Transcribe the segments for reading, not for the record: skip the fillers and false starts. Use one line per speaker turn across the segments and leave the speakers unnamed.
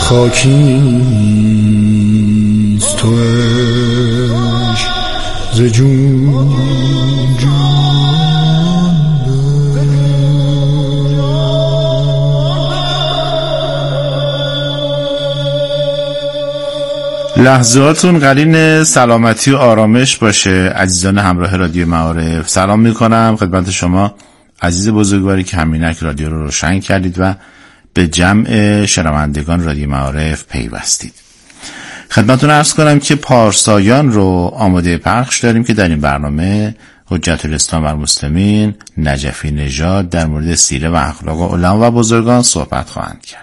خاکیست توش ز جون
لحظاتون قرین سلامتی و آرامش باشه. عزیزان همراه رادیو معارف، سلام میکنم خدمت شما عزیز بزرگواری که همینک رادیو رو روشن کردید و به جمع شنوندگان رادیو معارف پیوستید. خدمتتون عرض کنم که پارسایان رو آماده پخش داریم که در این برنامه حجت الاسلام و المسلمین نجفی نژاد در مورد سیره و اخلاق علما و بزرگان صحبت خواهند کرد.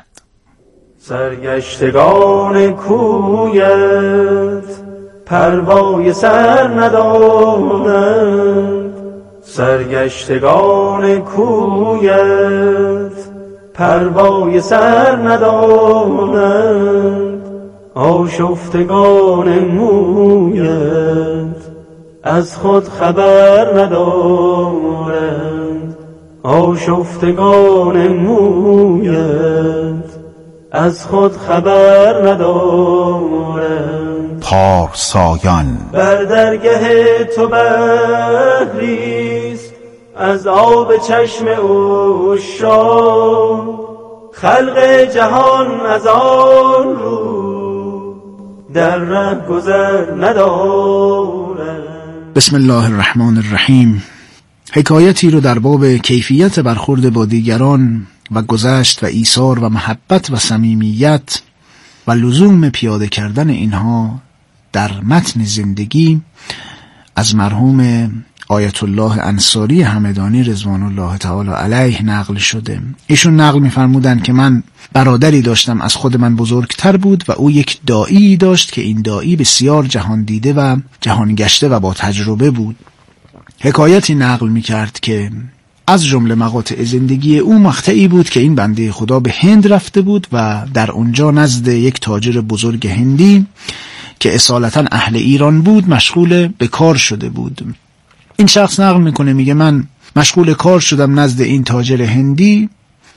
سرگشتگان کویت پروای سر ندارند، سرگشتگان کویت پروای سر ندارند، آشفتگان مویت از خود خبر ندارند، آشفتگان مویت از خود خبر ندارند.
پارسایان
بر درگه تو بحریست از آب چشم عشاق، خلق جهان از آن رو در ره گذر ندارند.
بسم الله الرحمن الرحیم. حکایتی رو در باب کیفیت برخورد با دیگران و گذشت و ایثار و محبت و صمیمیت و لزوم پیاده کردن اینها در متن زندگی از مرحوم آیت الله انصاری همدانی رضوان الله تعالی علیه نقل شده. ایشون نقل می‌فرمودند که من برادری داشتم از خود من بزرگتر بود و او یک داعی داشت که این داعی بسیار جهان دیده و جهان گشته و با تجربه بود. حکایتی نقل می‌کرد که از جمله مقاطع زندگی او مقطعی بود که این بنده خدا به هند رفته بود و در اونجا نزد یک تاجر بزرگ هندی که اصالتاً اهل ایران بود مشغول به کار شده بود. این شخص نقل میکنه، میگه من مشغول کار شدم نزد این تاجر هندی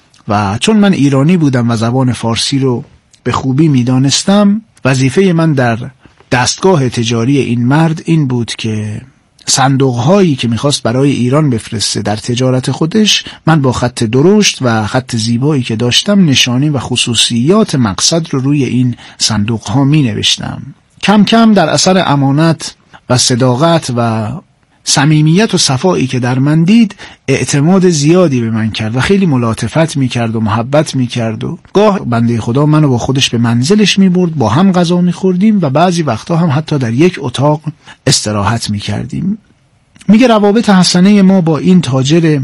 و چون من ایرانی بودم و زبان فارسی رو به خوبی میدانستم، وظیفه من در دستگاه تجاری این مرد این بود که صندوق‌هایی که می‌خواست برای ایران بفرسته در تجارت خودش، من با خط درشت و خط زیبایی که داشتم نشانی و خصوصیات مقصد رو روی این صندوق‌ها می‌نوشتم. کم کم در اثر امانت و صداقت و صمیمیت و صفایی که در من دید اعتماد زیادی به من کرد و خیلی ملاطفت می‌کرد و محبت می‌کرد و گاه بنده خدا منو با خودش به منزلش می‌برد، با هم غذا می‌خوردیم و بعضی وقتا هم حتی در یک اتاق استراحت می‌کردیم. میگه روابط حسنه ما با این تاجر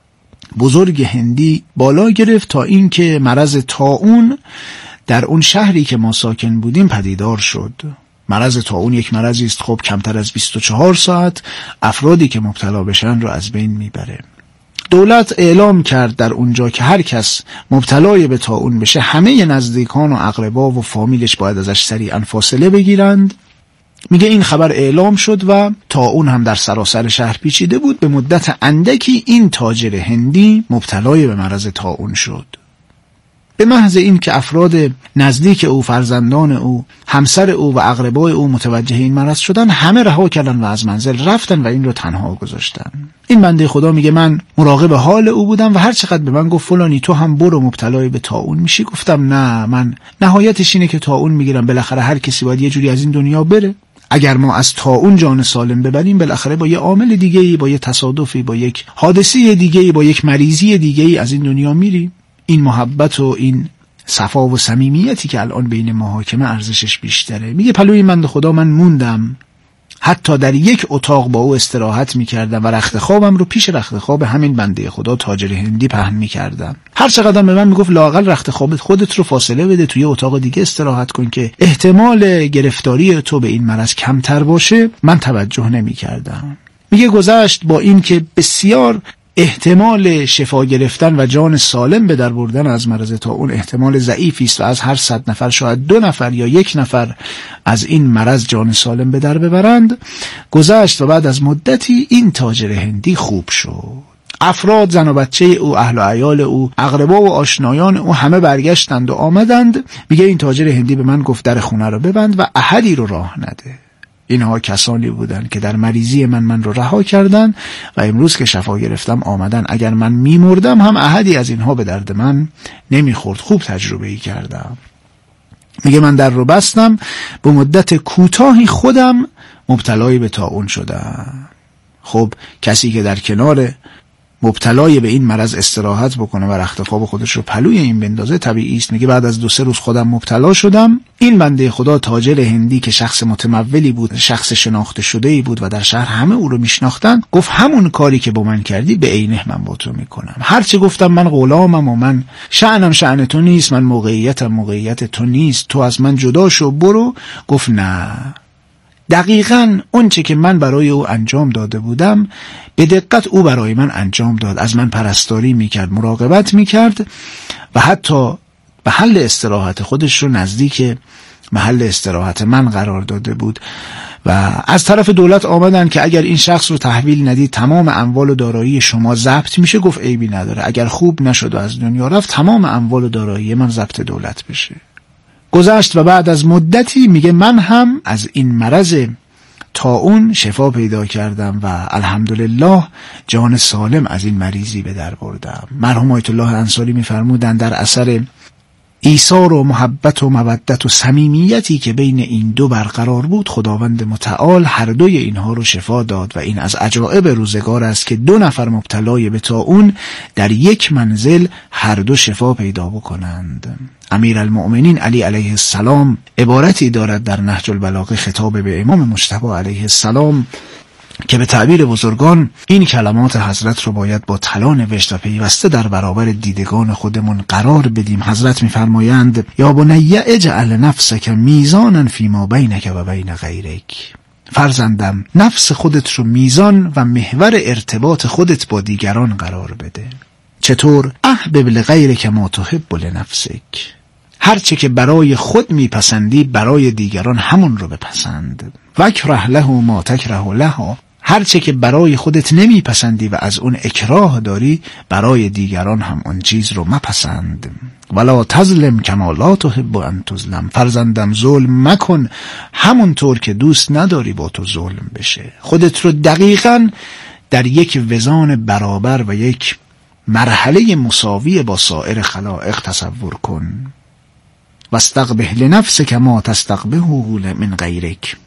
بزرگ هندی بالا گرفت تا اینکه مرض طاعون در اون شهری که ما ساکن بودیم پدیدار شد. مرض طاعون یک مرضی است خب کمتر از 24 ساعت افرادی که مبتلا بشن رو از بین میبره. دولت اعلام کرد در اونجا که هر کس مبتلای به طاعون بشه همه نزدیکان و اقربا و فامیلش باید ازش سریعا فاصله بگیرند. میگه این خبر اعلام شد و طاعون هم در سراسر شهر پیچیده بود. به مدت اندکی این تاجر هندی مبتلای به مرض طاعون شد. به محض این که افراد نزدیک او، فرزندان او، همسر او و اقربای او متوجه این مرض شدن، همه رها کردن و از منزل رفتن و این رو تنها گذاشتن. این بنده خدا میگه من مراقب حال او بودم و هر چقدر به من گفت فلانی تو هم برو مبتلای به طاعون میشی، گفتم نه، من نهایتش اینه که طاعون میگیرم، بالاخره هر کسی باید یه جوری از این دنیا بره. اگر ما از طاعون جان سالم ببریم بالاخره با یه عامل دیگه‌ای، با یه تصادفی، با یک حادثه دیگه‌ای، با یک مریضی دیگه‌ای از این دنیا میریم. این محبت و این صفا و صمیمیتی که الان بین ما حاکمه ارزشش بیشتره. میگه پلوی بنده خدا من موندم، حتی در یک اتاق با او استراحت میکردم و رخت خوابم رو پیش رخت خواب همین بنده خدا تاجر هندی پهن میکردم. هر چقدر به من میگفت لااقل رخت خوابت خودت رو فاصله بده، توی اتاق دیگه استراحت کن که احتمال گرفتاری تو به این مرض کمتر باشه، من توجه نمیکردم. میگه گذشت با این که بسیار احتمال شفا گرفتن و جان سالم به در بردن از مرض طاعون احتمال ضعیفی است و از هر 100 نفر شاید 2 نفر یا 1 نفر از این مرض جان سالم به در ببرند. گذشت و بعد از مدتی این تاجر هندی خوب شد. افراد، زن و بچه او، اهل و عیال او، اقربا و آشنایان او همه برگشتند و آمدند. میگه این تاجر هندی به من گفت در خونه رو ببند و احدی رو راه نده. اینها کسانی بودند که در مریضی من رو رها کردند و امروز که شفا گرفتم آمدن. اگر من میمردم هم احدی از اینها به درد من نمیخورد. خوب تجربه‌ای کردم. میگه من در رو بستم، به مدت کوتاهی خودم مبتلای به طاعون شدم. خب کسی که در کنار مبتلای به این مرض استراحت بکنه و رختخواب خودش رو پلوی این بندازه طبیعی است. میگه بعد از 2-3 روز خودم مبتلا شدم. این بنده خدا تاجر هندی که شخص متمولی بود، شخص شناخته شده‌ای بود و در شهر همه او رو میشناختن، گفت همون کاری که با من کردی به عینه من با تو میکنم. هرچی گفتم من غلامم و من شأنم شأن تو نیست، من موقعیتم موقعیت تو نیست، تو از من جدا شو برو. گفت نه، دقیقاً اون چه که من برای او انجام داده بودم به دقت او برای من انجام داد. از من پرستاری میکرد، مراقبت میکرد و حتی محل استراحت خودش رو نزدیک محل استراحت من قرار داده بود. و از طرف دولت آمدن که اگر این شخص رو تحویل ندید تمام اموال و دارایی شما ضبط میشه. گفت عیبی نداره، اگر خوب نشد و از دنیا رفت تمام اموال و دارایی من ضبط دولت بشه. گذشت و بعد از مدتی میگه من هم از این مرض طاعون شفا پیدا کردم و الحمدلله جان سالم از این مریضی به در بردم. مرحوم آیت الله انصاری میفرمودند در اثر ایثار و محبت و مودت و صمیمیتی که بین این دو برقرار بود، خداوند متعال هر دوی اینها رو شفا داد و این از عجایب روزگار است که 2 نفر مبتلای به طاعون در یک منزل هر دو شفا پیدا بکنند. امیرالمؤمنین علی علیه السلام عبارتی دارد در نهج البلاغه خطاب به امام مجتبی علیه السلام که به تعبیر بزرگان این کلمات حضرت رو باید با طلا نوشت و پیوسته در برابر دیدگان خودمون قرار بدیم. حضرت می‌فرمایند یا بنی اجعل نفسک میزانا فیما بینک و بین غیرک. فرزندم نفس خودت رو میزان و محور ارتباط خودت با دیگران قرار بده. چطور؟ احبب لغیرک ما تحب لنفسک. هر چه که برای خود میپسندی برای دیگران همون رو بپسند. وکره له ما تکره له. هر چه که برای خودت نمیپسندی و از اون اکراه داری برای دیگران هم اون چیز رو مپسند. ولا تظلم کما لا تحب ان تظلم. فرزندم ظلم مکن همونطور که دوست نداری با تو ظلم بشه. خودت رو دقیقاً در یک وزان برابر و یک مرحله مساوی با سایر خلائق تصور کن. واستقبح لنفسک ما تستقبحه من غیرک.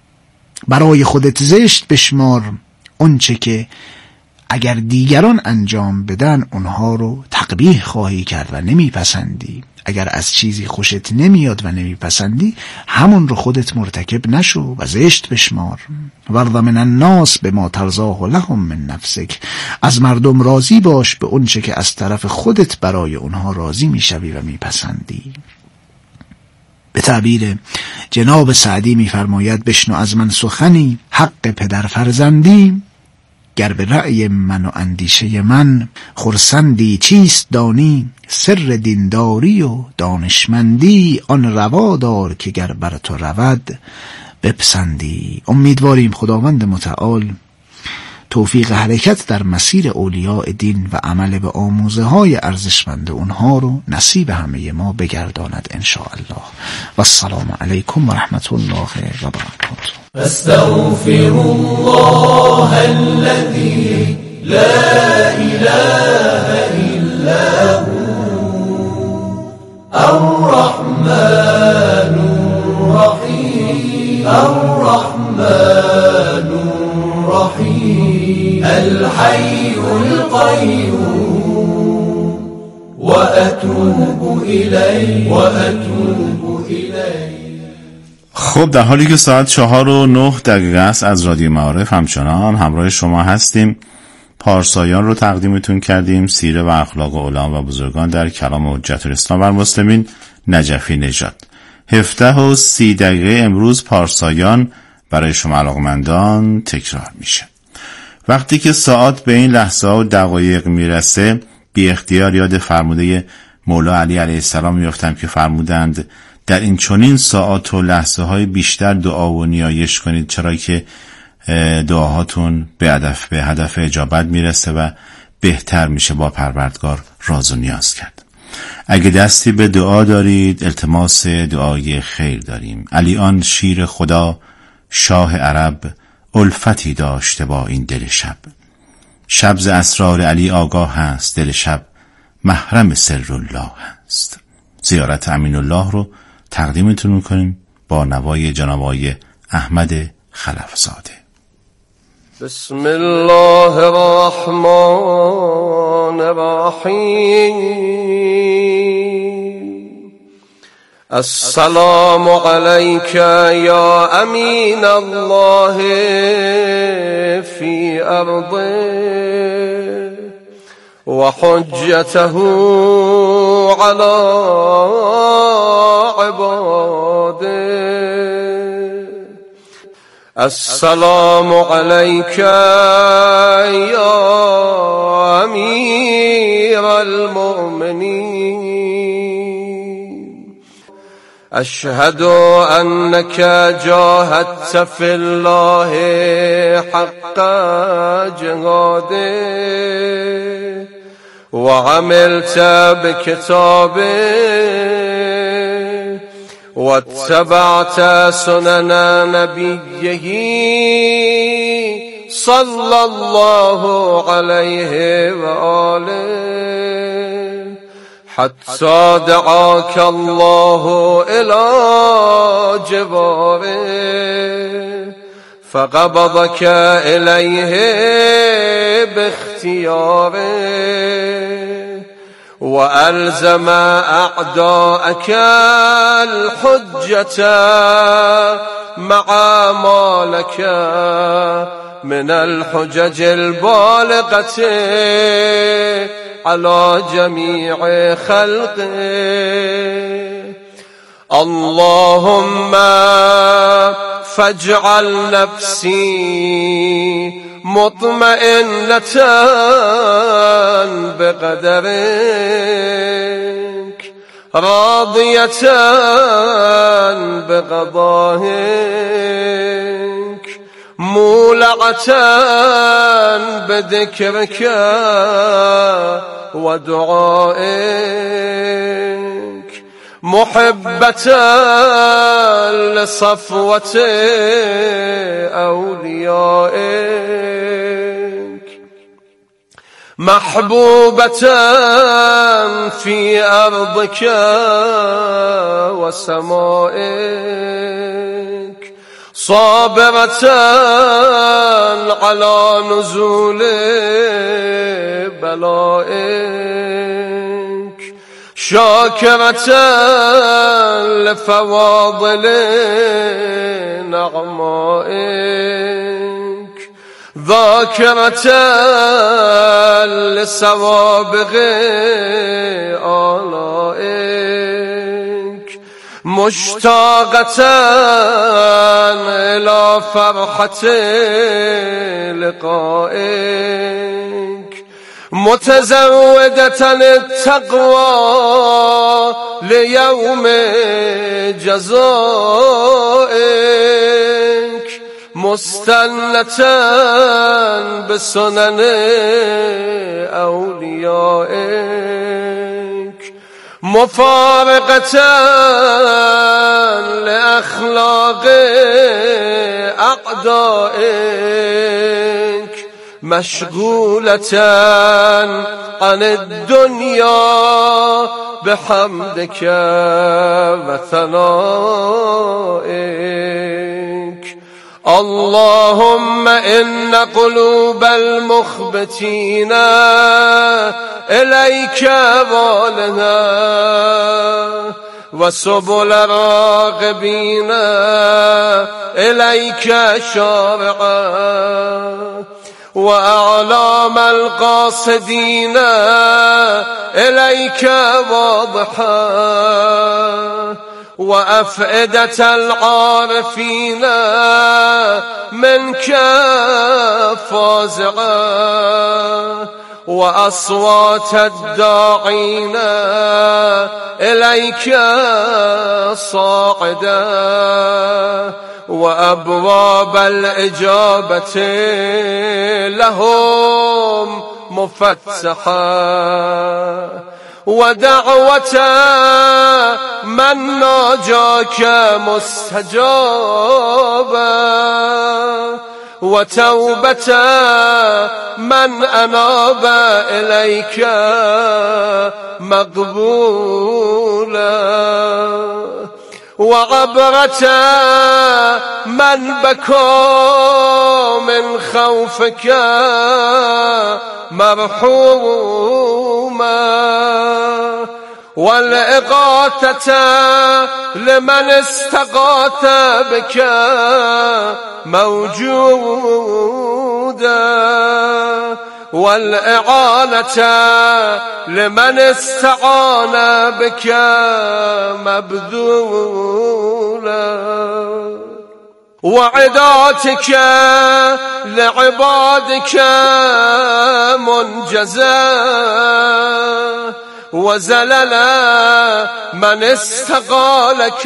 برای خودت زشت بشمار اون چه که اگر دیگران انجام بدن اونها رو تقبیح خواهی کرد و نمیپسندی. اگر از چیزی خوشت نمیاد و نمیپسندی همون رو خودت مرتکب نشو و زشت بشمار. ورض من الناس بما ترضاه لهم من نفسک. از مردم راضی باش به اون چه که از طرف خودت برای اونها راضی میشوی و میپسندی. به تعبیر جناب سعدی میفرماید بشنو از من سخنی حق پدر فرزندی. گر به رأی من و اندیشه من خرسندی چیست دانی. سر دینداری و دانشمندی آن روا دار که گر بر تو رود بپسندی. امیدواریم خداوند متعال توفیق حرکت در مسیر اولیاء دین و عمل به آموزه های ارزشمند اونها رو نصیب همه ما بگرداند انشاءالله. و السلام علیکم و رحمت الله و برکاته.
استغفر الله الذي لا اله الا هو الرحمن الرحیم الرحمن الرحیم الحي القيوم وأتوب إليه وأتوب إليه.
خب در حالی که ساعت 4:09 است از رادیو معارف همچنان همراه شما هستیم. پارسایان رو تقدیمتون کردیم. سیره و اخلاق علما و بزرگان در کلام حجت الاسلام بر مسلمین نجفی نژاد. 17:30 امروز پارسایان برای شما علاقمندان تکرار میشه. وقتی که ساعت به این لحظه و دقایق میرسه بی اختیار یاد فرموده مولا علی علیه السلام میافتم که فرمودند در این چنین ساعات و لحظه های بیشتر دعا و نیایش کنید، چرا که دعاهاتون به هدف اجابت میرسه و بهتر میشه با پروردگار راز و نیاز کرد. اگه دستی به دعا دارید التماس دعای خیر داریم. علی آن شیر خدا شاه عرب، الفتی داشته با این دل شب. شب ز اسرار علی آگاه هست، دل شب محرم سر الله هست. زیارت امین الله رو تقدیمتون میکنیم با نوای جناب آقای احمد خلفزاده.
بسم الله الرحمن الرحیم. السلام علیک یا امین الله فی ارضه و حجته علی عباده. السلام علیک یا امیر المؤمنین. اشهد انک جاهدت فی الله حق جهاده و عملت بکتابه و اتبعت سنن نبیه صلی الله علیه و آله حتی دعاک الله الی جواره فقبضك الیه باختیاره وألزم أعداءك الحجة مع ما لك من الحجج البالغة على جميع خلقه. اللهم فاجعل نفسي مطمئنة بقدرك راضية بقضائك مولعة بذكرك ودعائك محبة لصفوة أوليائك محبوبة في أرضك وسمائك صابرة على نزول بلائك شاكرة لفواضل نعمائك ذاكرة لسوابغ آلائك مشتاقة إلى فرحة لقائك متزودة التقوى ليوم جزائك مستنة بسنن أوليائك مفارقة لأخلاق أعدائك مشغولة عن الدنيا بحمدك وثنائك. اللهم إن قلوب المخبتين إليك والها وسبل الراغبين إليك شارعا وأعلام القاصدين إليك واضحا وأفئدة العارفين منك فازعا وأصوات الداعين إليك صاعدا وأبواب الإجابة لهم مفتحا ودعوة من ناجاك مستجابا وتوبة من أناب إليك مقبولا وعبرة من بكى من خوفك مرحوما والإغاثة لمن استغاث بك موجودا والإعانة لمن استعان بك مبذولا وعداتك لعبادك منجزا وزللا من استقالك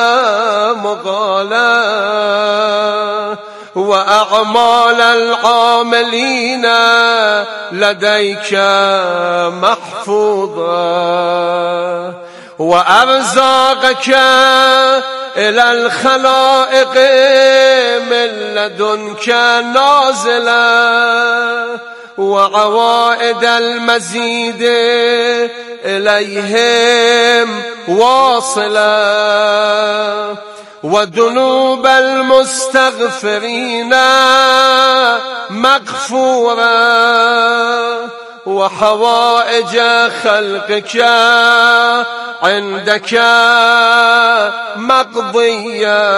مغالا وأعمال العاملين لديك محفوظا وأرزاقك إلى الخلائق من لدنك نازلا وعوائد المزيد إليهم واصلا وذنوب المستغفرين مغفورا وحوائج خلقك عندك مقضية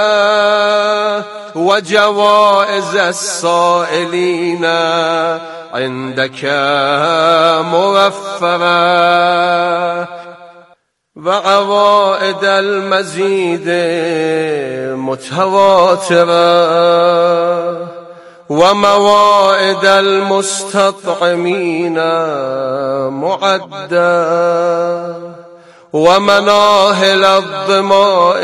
وجوائز السائلين عندك موفرة وعوائد المزيد متواترة وموائد المستطعمين معدة ومناهل الظماء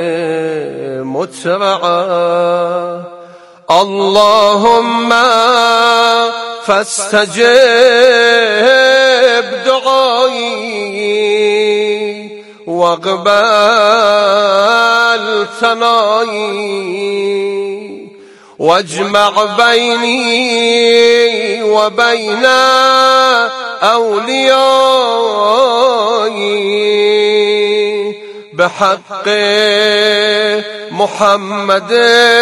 مترعة اللهم فاستجب دعائي واقبل ثنائي واجمع بيني وبين أوليائي بحق محمد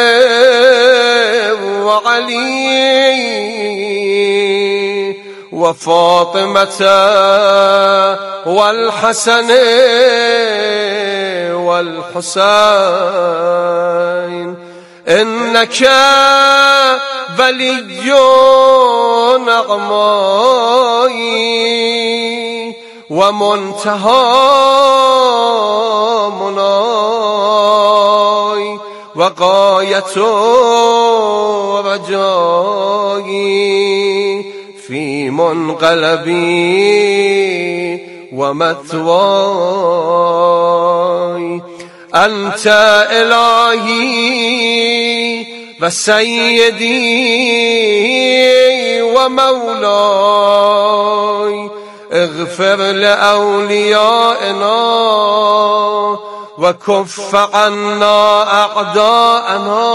وعلي وفاطمة والحسن والحسين إنك ولي نعمائي ومنتهى مناي وغاية رجائي في منقلبي ومثواي أنت إلهي وسيدي ومولاي اغفر لأوليائنا وكف عنا أعداءنا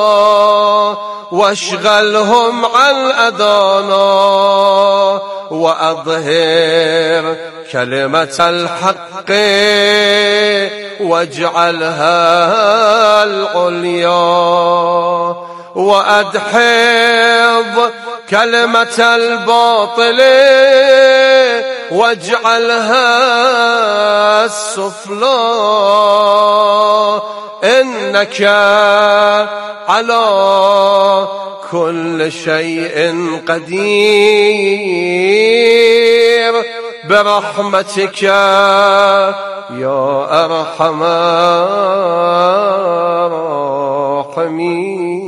واشغلهم عن أذانا وأظهر كلمة الحق واجعلها العليا وأدحض كلمة الباطل واجعلها السفلى إنك على كل شيء قدير برحمتك يا أرحم الراحمين.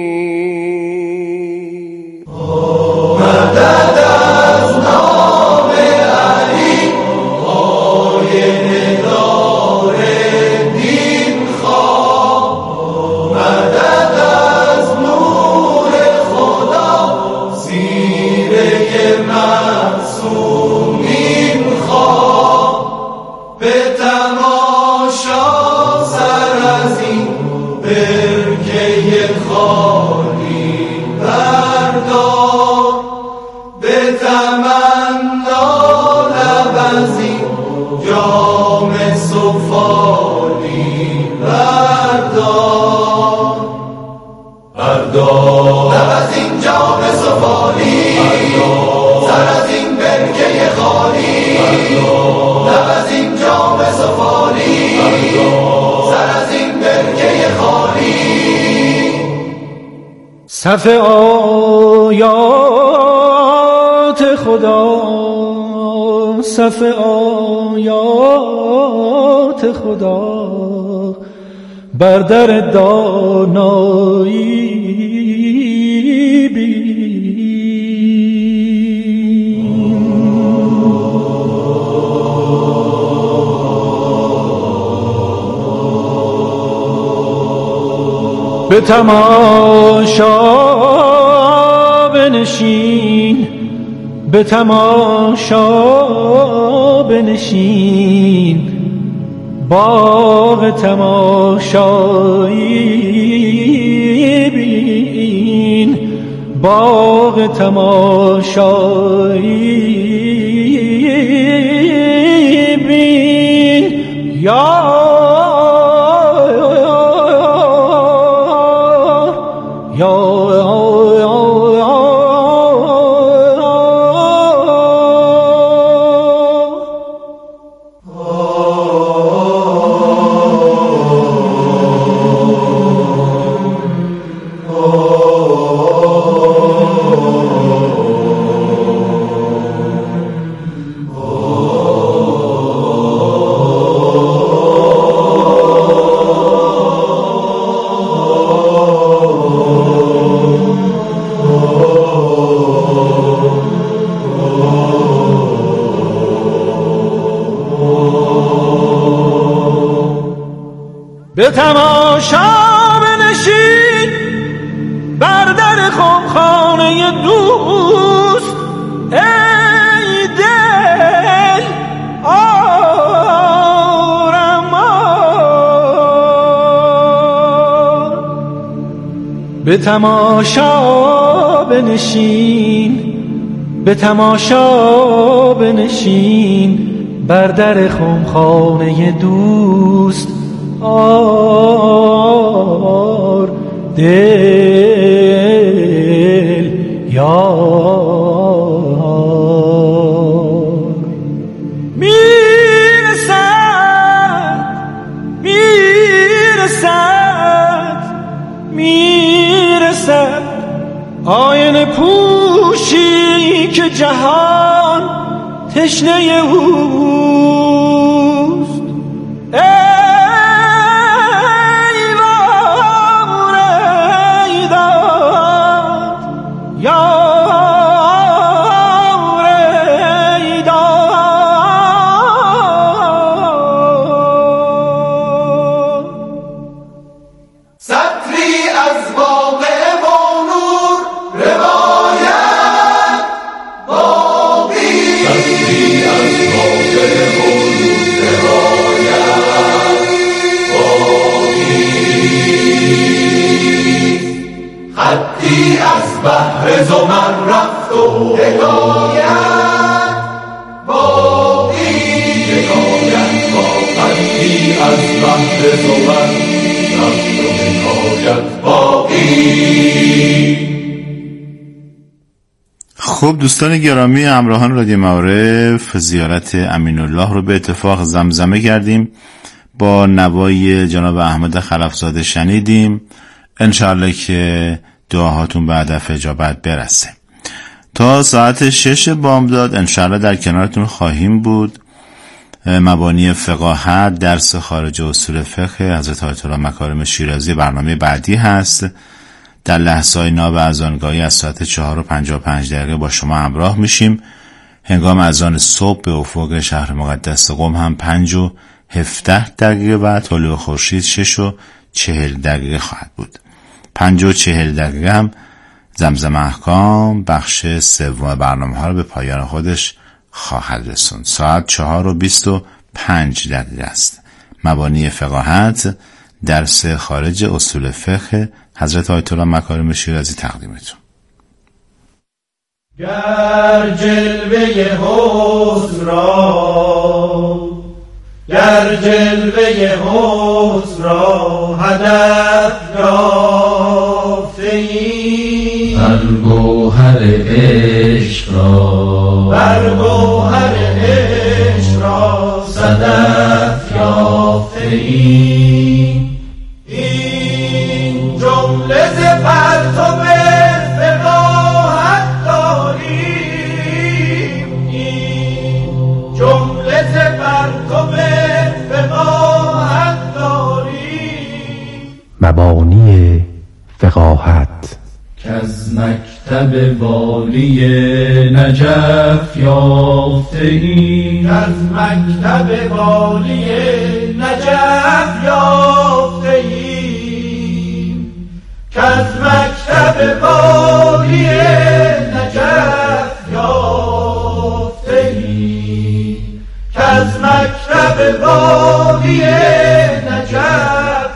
مدد از نام علی آینه دار دین خواه مدد از نور خدا سیره تماشا سر از این برکه خالی بردار، به تمنا لب از این جام سفالی بردار، بردار لب از این جام سفالی، سر از این برکه خالی، لب از این جام سفالی، سر از این برکه خالی.
صف آیات خدا، صف آیات خدا، بر در دانایی بین. به تماشا بنشین، به تماشا بنشین، باغ تماشایی بین، باغ تماشایی بین. یا به تماشا بنشین، بر در خمخانه دوست، ای دل آرمان. به تماشا بنشین، به تماشا بنشین، بر در خمخانه دوست، آر دل یار. میرسد میرسد میرسد آینه پوشی که جهان تشنه اوست.
خطی از بحر زمن رفت و حکایت باقی، حکایت با خطی از بحر زمن رفت و حکایت باقی.
خب دوستان گرامی، همراهان رادیو معارف، زیارت امین الله رو به اتفاق زمزمه کردیم، با نوای جناب احمد خلفزاده شنیدیم. انشاءالله که دعاهاتون به هدف اجابت برسه. تا ساعت 6 بامداد انشاءالله در کنارتون خواهیم بود. مبانی فقاهت، درس خارج اصول فقه حضرت آیت الله مکارم شیرازی برنامه بعدی هست. در لحظه‌های ناب اذانگاهی از ساعت 4:55 با شما همراه میشیم. هنگام اذان صبح به افق شهر مقدس قم هم 5:17 و طلوع خورشید 6:40 خواهد بود. 5:40 هم زمزم احکام بخش سوم برنامه ها رو به پایان خودش خواهد رسوند. ساعت 4:25 5 دلیل است. مبانی فقاهت، درس خارج اصول فقه، حضرت آیت الله مکارم شیرازی تقدیمتون.
گر جلوه حسن را هدف یافته‌ای،
بر گوهر عشق را صدف یافته‌ای.
این جمله ز پرتو فقاهت داریم، این جمله ز پرتو فقاهت داریم.
مبانی فقاهت
کز مکتب والی نجف یافته‌ای،
از مکتب والی نجف یافته‌ایم، از مکتب والی نجف یافته‌ایم، از مکتب والی نجف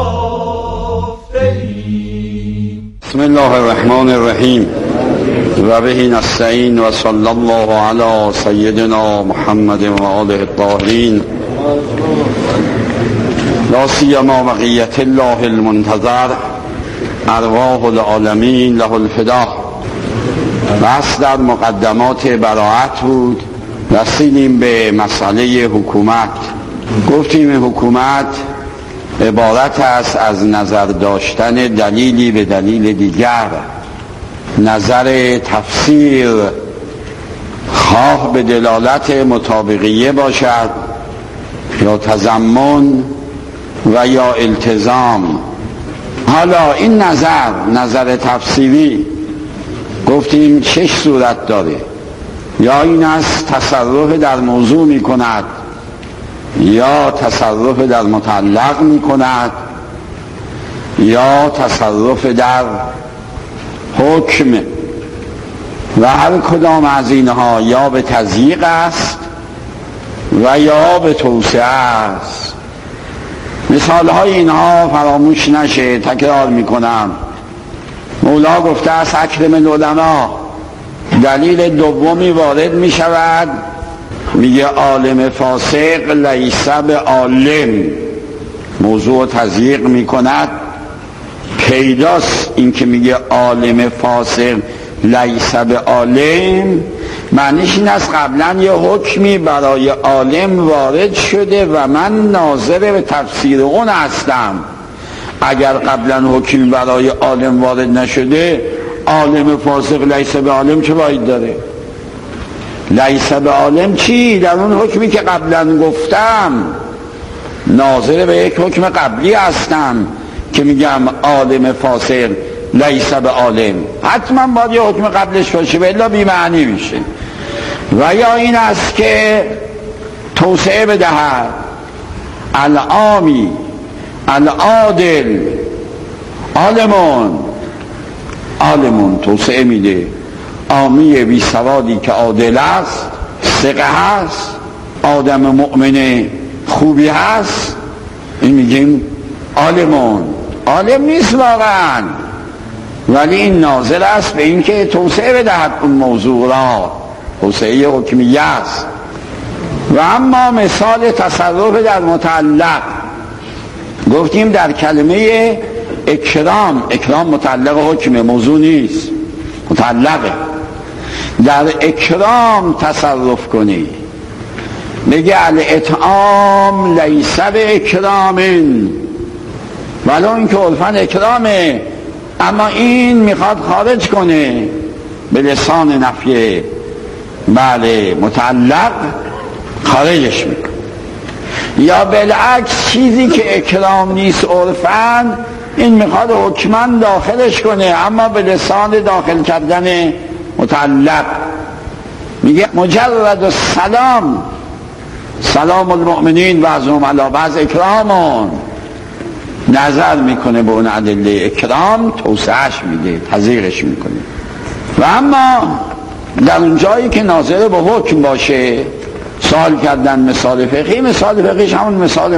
یافته‌ایم.
بسم الله الرحمن الرحیم و به نستعین و صلی الله علی سیدنا محمد و آله الطاهرین، لا سیما بقیت الله المنتظر، ارواح العالمین له الفدا. بس در مقدمات براءت بود، رسیدیم به مسئله حکومت. گفتیم حکومت عبارت است از نظر داشتن دلیلی به دلیل دیگر، نظر تفسیر، خواه به دلالت مطابقیه باشد یا تضمن و یا التزام. حالا این نظر تفسیری گفتیم 6 صورت داره. یا این است تصرف در موضوع می کند، یا تصرف در متعلق می کند، یا تصرف در حکم، و هر کدام از اینها یا به تضییق است و یا به توسعه است. مثال های اینها فراموش نشه، تکرار می کنم. مولا گفته است اکرم العلماء. دلیل دومی وارد می شود، میگه عالم فاسق لیس به عالم، موضوع تضییق می کند. پیداست این که میگه عالم فاسق لیس به عالم، معنیش این است قبلا یه حکمی برای عالم وارد شده و من ناظر به تفسیر اون هستم. اگر قبلا حکمی برای عالم وارد نشده، عالم فاسق لیس به عالم چه باید داره؟ لیس به عالم چی؟ در اون حکمی که قبلا گفتم ناظر به یک حکم قبلی هستم که میگم عالم فاسق لیس به عالم، حتما باید یه حکم قبلش باشه و الا بی معنی میشه. و یا این است که توسعه بدهد، العامی العادل، عالمون توسعه میده، عامی بی سوادی که عادل است، ثقه هست، آدم مؤمن خوبی هست، این میگیم عالم نیست واقعا، ولی این ناظر است به این که توسعه بدهد اون موضوع را، توسعه حکمیه است. و اما مثال تصرف در متعلق، گفتیم در کلمه اکرام متعلق حکم، موضوع نیست، متعلقه. در اکرام تصرف کنی، بگه الاطعام لیس به اکرامن، ولو این که عرفاً اکرامه، اما این میخواد خارج کنه به لسان نفیه، بله متعلق خارجش میکنه. یا بالعکس چیزی که اکرام نیست عرفاً، این میخواد حکماً داخلش کنه، اما به لسان داخل کردن متعلق. میگه مجرد السلام، سلام المؤمنین بعضهم علی بعض اکرامون، نظر میکنه به اون ادله اکرام، توسعهش میده، تضییقش میکنه. و اما در اون جایی که ناظر به حکم باشه، سوال کردن مثال فقهی، مثال فقهیش همون مثال